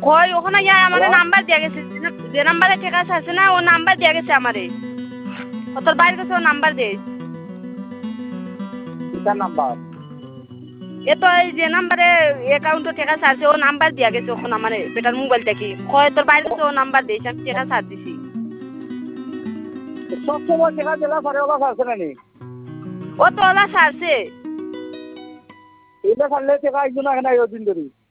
কই ওখানে ইয়া আমারে হ্যালো নাম্বার দিয়া গেছে যে নাম্বারে টেকা আছে না ও নাম্বার দিয়া গেছে আমারে ও তোর বাইরে গেছে ও নাম্বার দে কিতার নাম্বার এ তো এই যে নাম্বারে অ্যাকাউন্টে টেকা আছে ও নাম্বার দিয়া গেছে ওখানে আমারে বেটার মোবাইল থেকে কয় তোর বাইরে গেছে ও নাম্বার দিয়েছে আমি টেকা ছাড় দিছি সব সময় টেকা দিলা পরে ওলা আছে না নি ও তো ওলা ছাড়ছে এইটা ছাড়লে টেকা আইজো না এখানে দিন ধরি